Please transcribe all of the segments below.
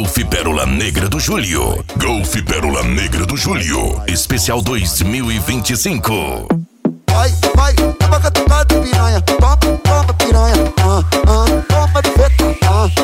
Golfe Pérola Negra do Júlio. Golfe Pérola Negra do Júlio. Especial 2025. Vai, vai, toma catucada piranha. Toma, toma piranha. Toma de bota.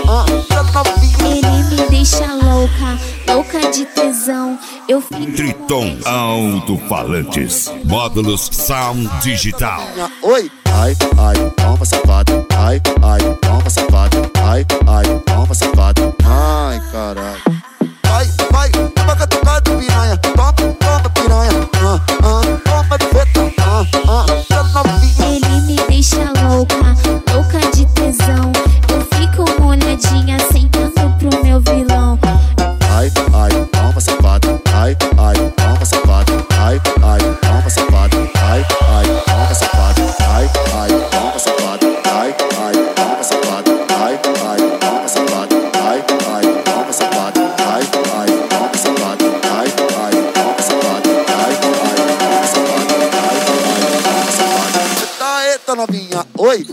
Ele me deixa louca, louca de tesão. Eu fico Triton Alto-Falantes. Módulos Sound Digital. Oi, ai, ai, toma safada. Ai, ai, toma safada. Ai, ai, toma safada. Ai, caralho. Vai, vai, toma catucada piranha. Toma, toma piranha. Toma de bota. Ele me deixa louca, louca de tesão. Eu fico molhadinha sentando pro meu vilão. Ai, ai, toma safada. Ai, ai, toma safada. Ai, ai, toma safada. Ai, ai, toma safada. Ai, ai, toma safada. Ai, ai, toma safada. Ai, ai, toma safada. Ai, ai, toma safada. Ai, ai, toma safada. Ai, ai, toma safada. Ai, ai, toma safada. Ai, ai, toma safada. Cê tá eita novinha, oi.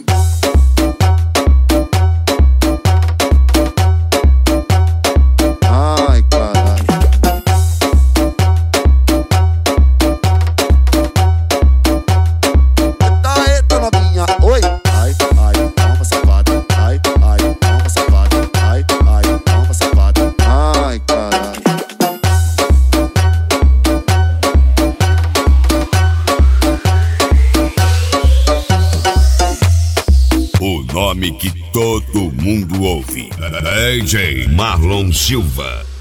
Ai, caralho. Cê tá eita novinha, oi. Ai, ai, toma safada. Ai, ai, toma safada. Ai, ai, toma safada. Ai, caralho. O nome que todo mundo ouve. DJ Marlon Silva.